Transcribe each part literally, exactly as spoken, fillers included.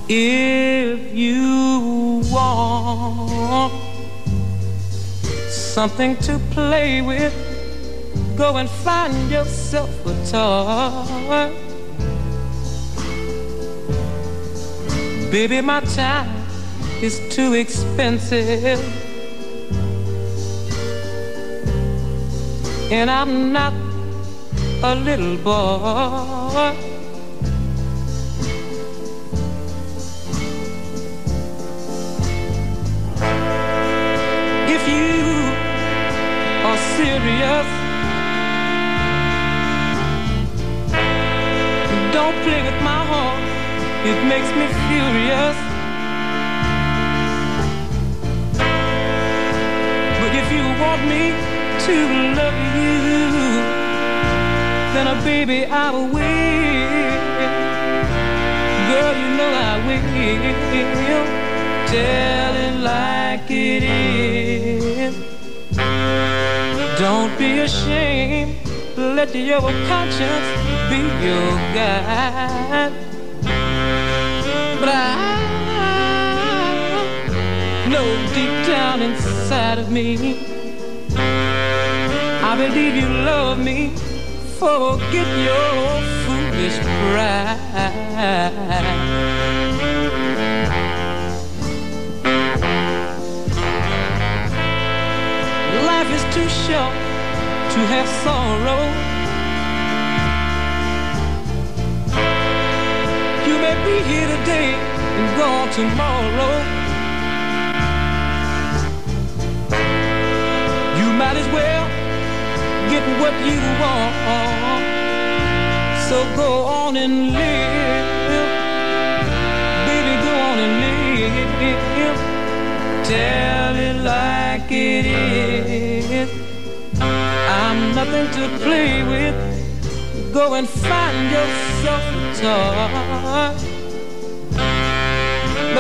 If you want something to play with, go and find yourself a toy. Baby, my time is too expensive, and I'm not a little boy. If you are serious, don't play with my heart, it makes me furious. But if you want me to love you, then uh, baby, I will. Girl, you know I will. Tell it like it is. Don't be ashamed. Let your conscience be your guide. But I know deep down inside of me, I believe you love me. Forget your foolish pride. Life is too short to have sorrow. You may be here today and gone tomorrow. You might as well get what you want. So go on and live. Baby, go on and live. Tell it like it is. I'm nothing to play with. Go and find yourself a toy. But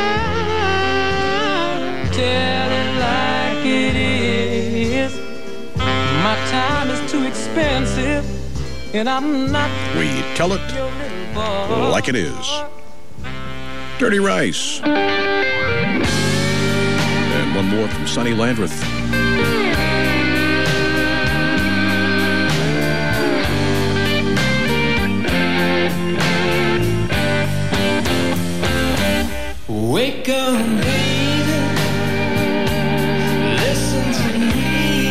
I tell it like it is. My time is too expensive, and I'm not. We tell it like it is. Dirty Rice. And one more from Sonny Landreth. Wake up, baby, listen to me.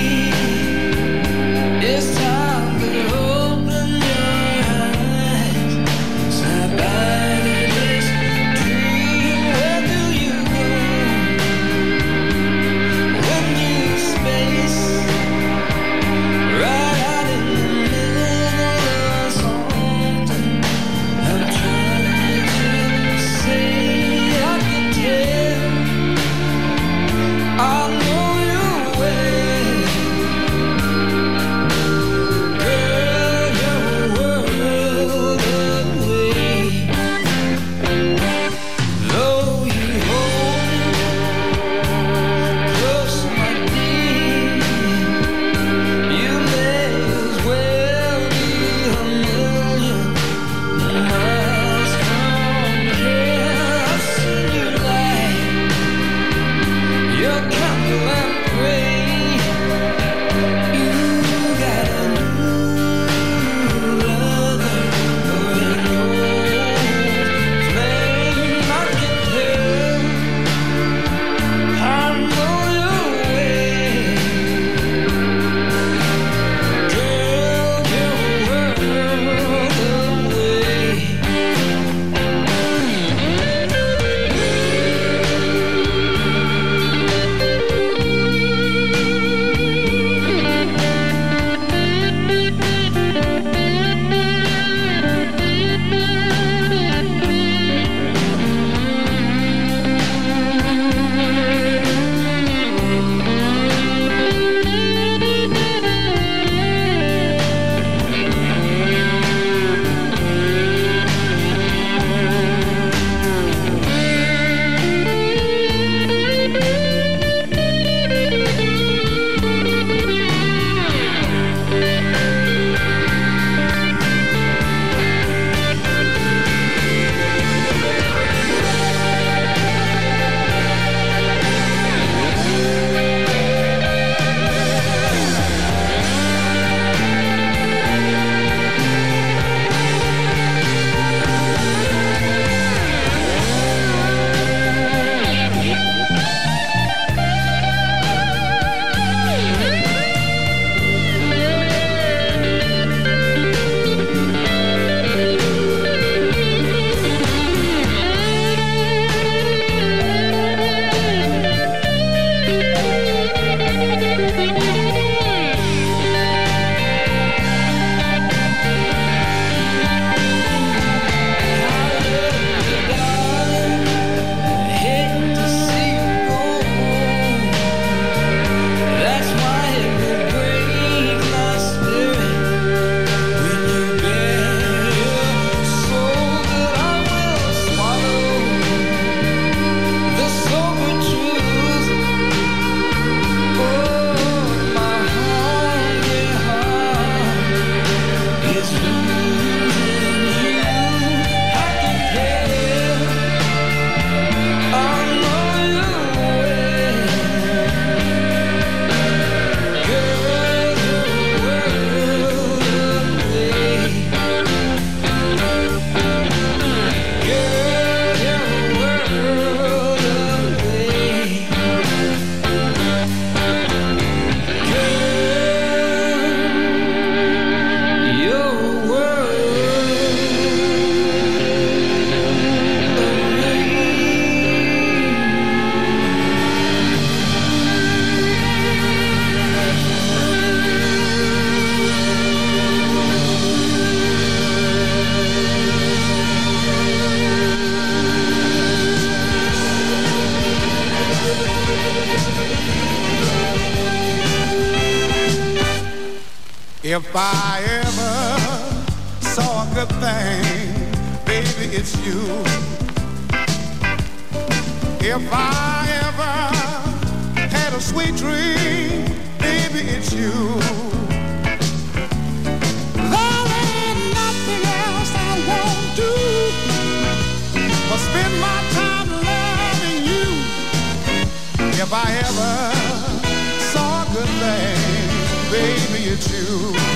It's time to open your eyes. Somebody is dreaming. Where do you go when you If I ever saw a good thing, baby, it's you. If I ever had a sweet dream, baby, it's you. There ain't nothing else I won't do but spend my time loving you. If I ever saw a good thing, baby, it's you.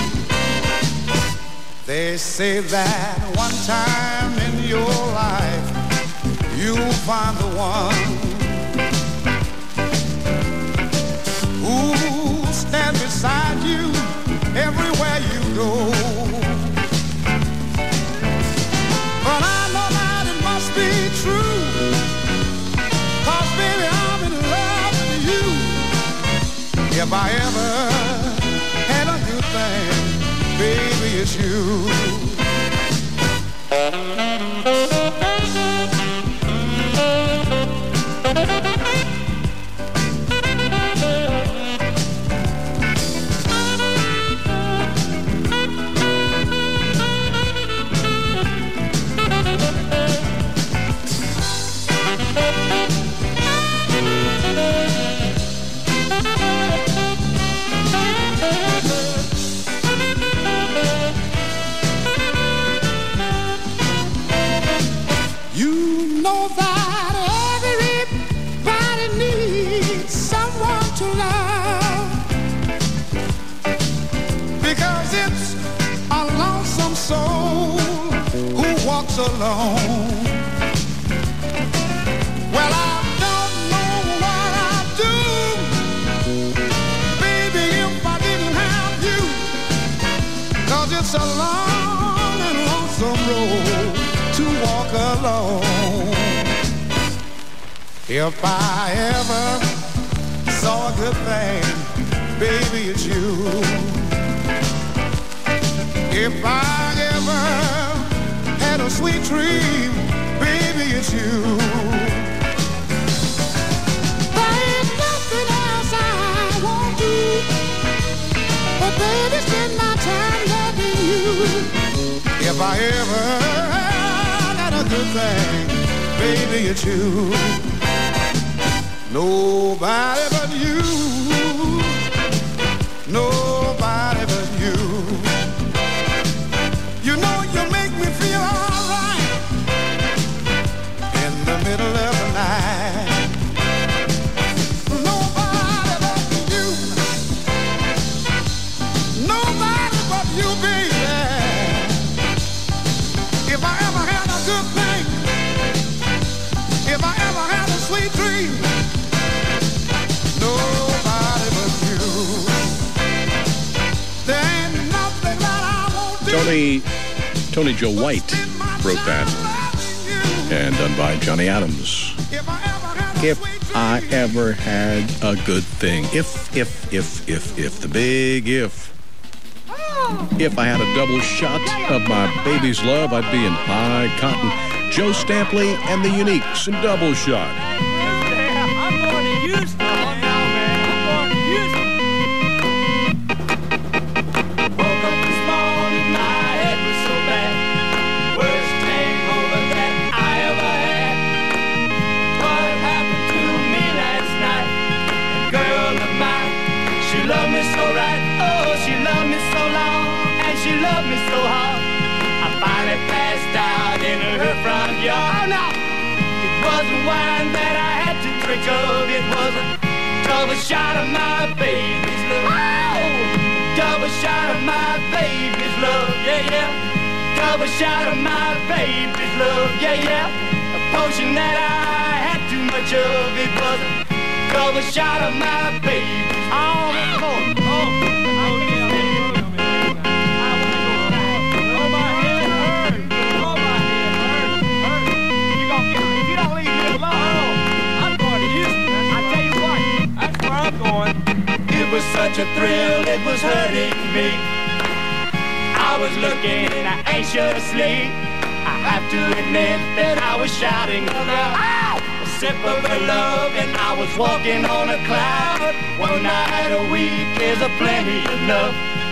They say that one time in your life you'll find the one who'll stand beside you everywhere you go. But I know that it must be true, 'cause baby I'm in love with you. If I ever had a good thing, baby, it's you. Alone. Well, I don't know what I'd do, baby, if I didn't have you. 'Cause it's a long and lonesome road to walk alone. If I ever saw a good thing, baby, it's you. If I ever had a sweet dream, baby, it's you. There ain't nothing else I won't do but baby, spend my time loving you. If I ever had a good thing, baby, it's you. Nobody but you. Nobody but you. You know you make me feel all right in the middle of the night. Nobody but you. Nobody but you, baby. If I ever had a good thing, if I ever had a sweet dream, nobody but you. There ain't nothing that I won't do. Tony Tony Joe White wrote that, and done by Johnny Adams. If I ever had a good thing. If, if, if, if, if, the big if. If I had a double shot of my baby's love, I'd be in high cotton. Joe Stampley and the Uniques in Double Shot. I'm going to Houston. I'm going to Houston. Woke up this morning, my head was so bad. Worst hangover that I ever had. What happened to me last night? A girl of mine, she loved me so right. Oh, she loved me so long, and she loved me so hard. I finally passed out in her front yard. Oh, no! It wasn't wine that I had to drink of. It was a double shot of my baby's love. Oh! Double shot of my baby's love, yeah, yeah. Double shot of my baby's love, yeah, yeah. A potion that I had too much of. It was a double shot of my baby's love. Oh, oh, oh, oh, yeah, yeah, yeah. I want to go back. Oh, my head hurt. Oh, my head hurt, hurt. You gonna get, if you don't leave me alone, I'm going to Houston. I tell you what, that's where I'm going. It was such a thrill, it was hurting me. I was looking anxiously. I have to admit that I was shouting aloud. A sip of her love and I was walking on a cloud. One night a week is a plenty enough.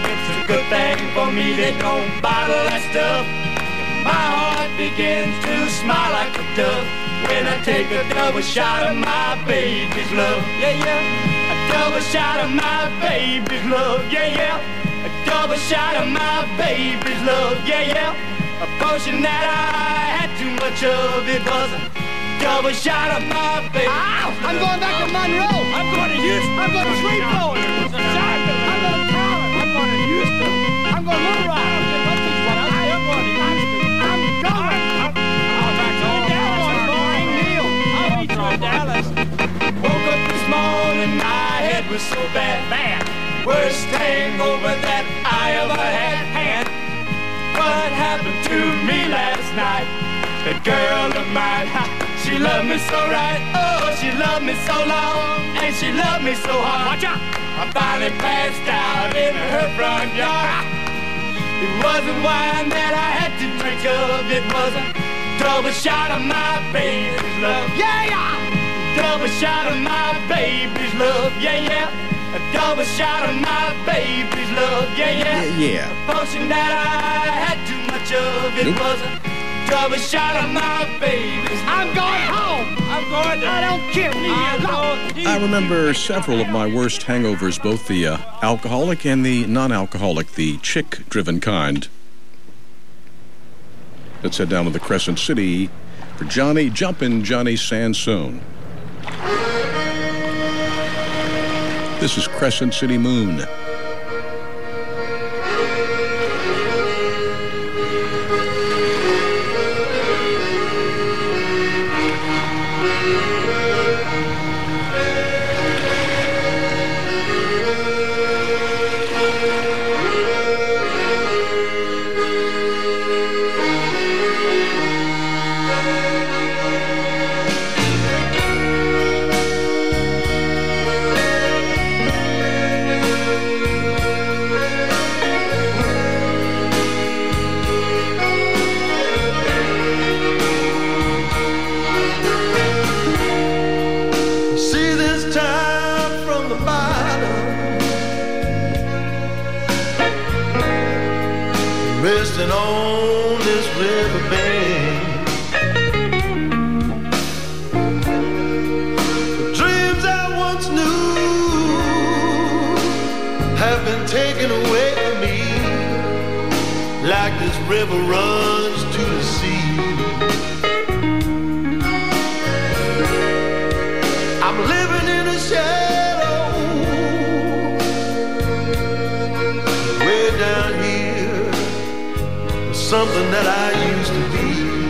It's a good thing for me they don't bottle that stuff. My heart begins to smile like a dove when I take a double shot of my baby's love. Yeah, yeah. A double shot of my baby's love. Yeah, yeah. A double shot of my baby's love. Yeah, yeah. A potion that I had too much of. It was a double shot of my baby. Ow! I'm going back to Monroe. I'm going to Houston. I'm going to Shreveport. I'm going to Talent. I'm going to Houston. I'm going to Little Rock. I'm going to Houston. I'm going. I'll back to Dallas. I'll meet you in Dallas. Woke up this morning, my head was so bad, bad. Worst hangover that I ever had. Had. What happened to me last night? The girl of mine, she loved me so right. Oh, she loved me so long, and she loved me so hard. Watch out! I finally passed out in her front yard. It wasn't wine that I had to drink of. It was a double shot of my baby's love. Yeah, yeah. Double shot of my baby's love. Yeah, yeah. A double shot of my baby's love. Yeah, yeah. Yeah, yeah. A potion that I had too much of. It Nope. was a double shot of my baby's. I'm going home. I'm going to. I don't care. Leave me I'm alone. going to- I remember several of my worst hangovers, both the uh, alcoholic and the non-alcoholic, the chick-driven kind. Let's head down to the Crescent City for Johnny Jumpin' Johnny Sansone. This is Crescent City Moon. See this time from the bottom, resting on this riverbank. The dreams I once knew have been taken away from me, like this river runs to the sea. I'm living in a shadow, way down here, something that I used to be.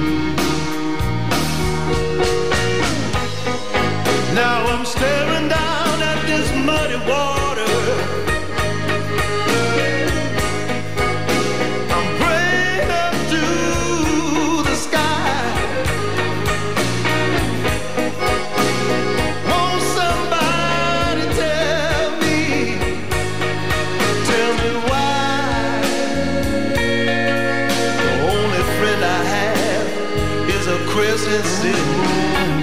Now I'm staring down at this muddy water. I'm praying up to the sky. Won't somebody tell me, tell me why the only friend I have is a Crescent City moon.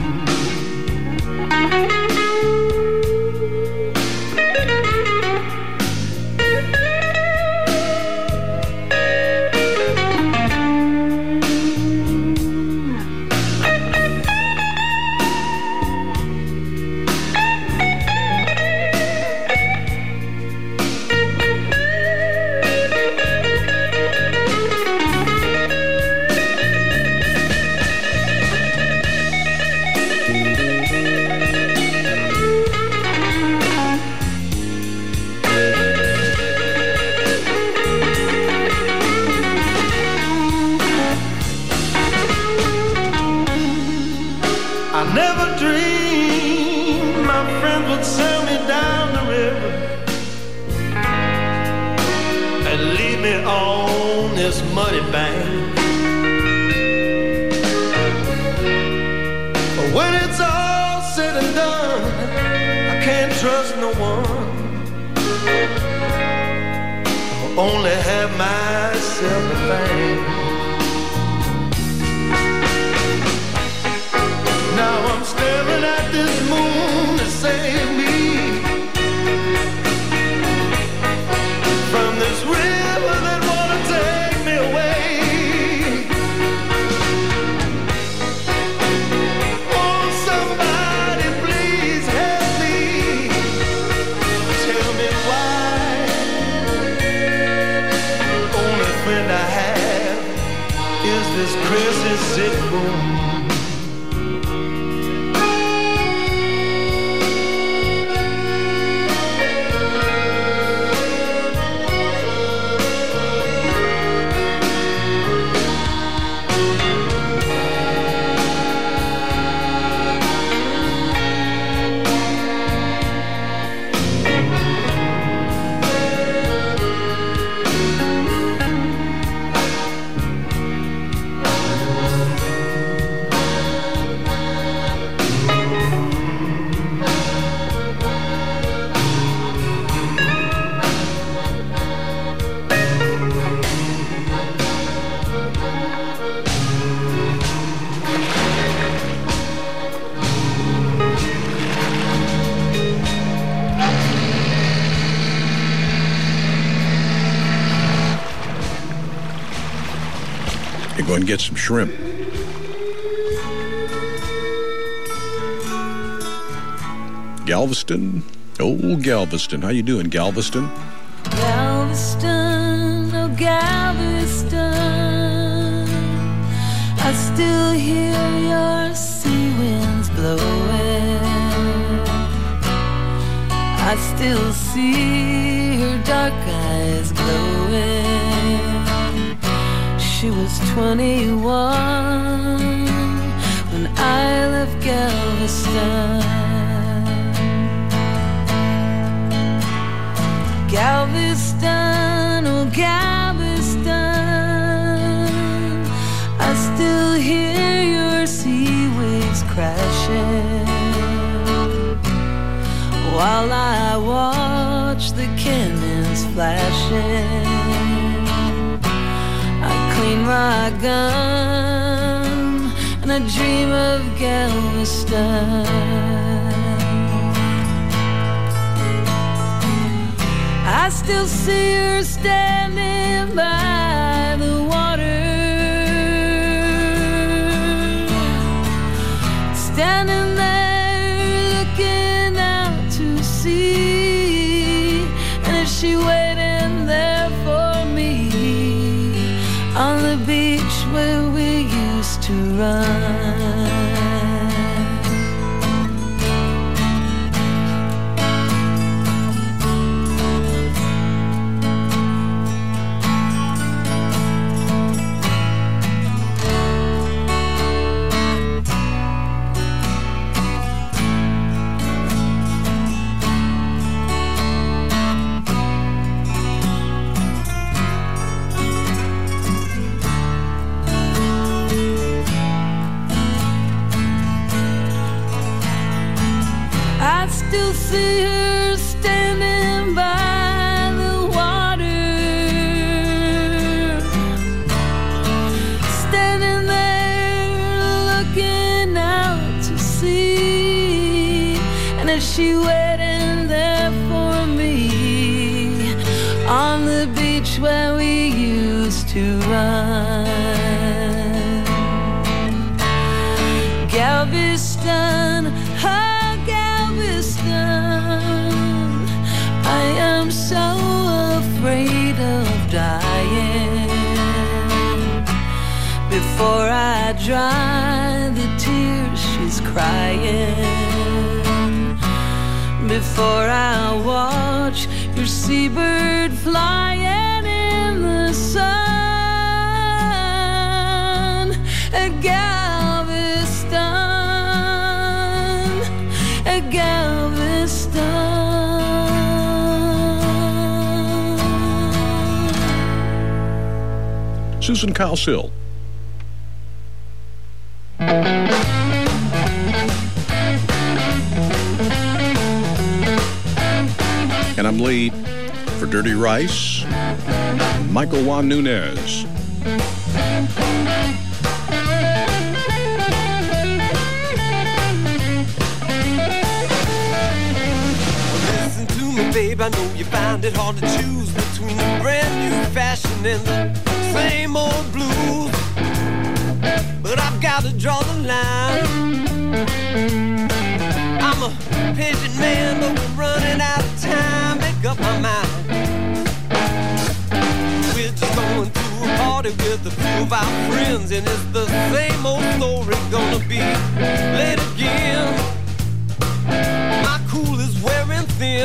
I never dreamed my friends would sail me down the river and leave me on this muddy bank. But when it's all said and done, I can't trust no one. I only have myself to thank. Now I'm staring at this moon to save me from this crazy sick moon. Go and get some shrimp. Galveston, old Galveston. How you doing, Galveston? Galveston, oh Galveston, I still hear your sea winds blowing. I still see her dark eyes glowing. She was twenty-one when I left Galveston. Galveston, oh Galveston, I still hear your sea waves crashing while I watch the cannons flashing. Clean my gun and I dream of Galveston. I still see her standing by the water, standing there looking out to sea. And is she waiting there for me on the beach where we used to run? Still see her standing by the water, standing there looking out to sea. And is she waiting there for me on the beach where we used to run? Galveston, oh I am so afraid of dying before I dry the tears she's crying, before I watch your seabird flying in the sun at Galveston, at Galveston. Susan Cowsill. And I'm late for Dirty Rice, Michael Juan Nunez. Listen to me, babe, I know you found it hard to choose between the brand new fashion and the same old blues, but I've got to draw the line. I'm a patient man, but we're running out of time. Make up my mind. We're just going to a party with a few of our friends, and it's the same old story gonna be late again. My cool is wearing thin,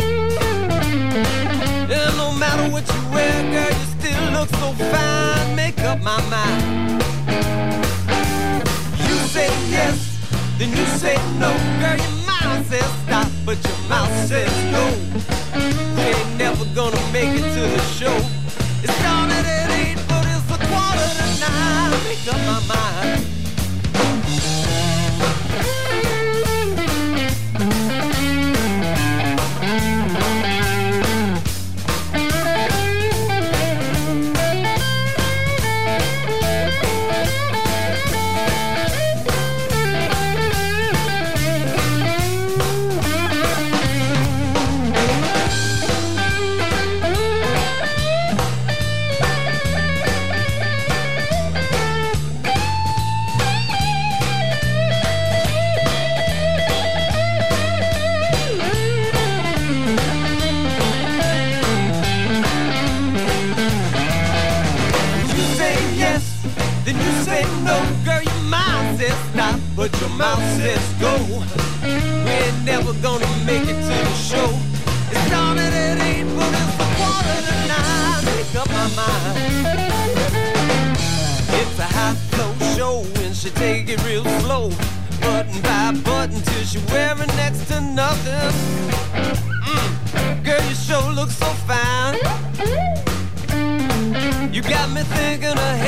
and no matter what you wear, girl, you still look so fine. Make up my mind. You say yes, then you say no. Girl, your mind says stop, but your mouth says go. We ain't never gonna make it to the show. It started at eight, but it's a quarter to nine. Make up my mind. But your mouth says go. We ain't never gonna make it to the show. It started at eight, but it's a quarter to nine. Make up my mind. It's a high flow show, and she take it real slow, button by button till she wearing next to nothing. Mm. Girl, you sure look so fine. You got me thinking ahead.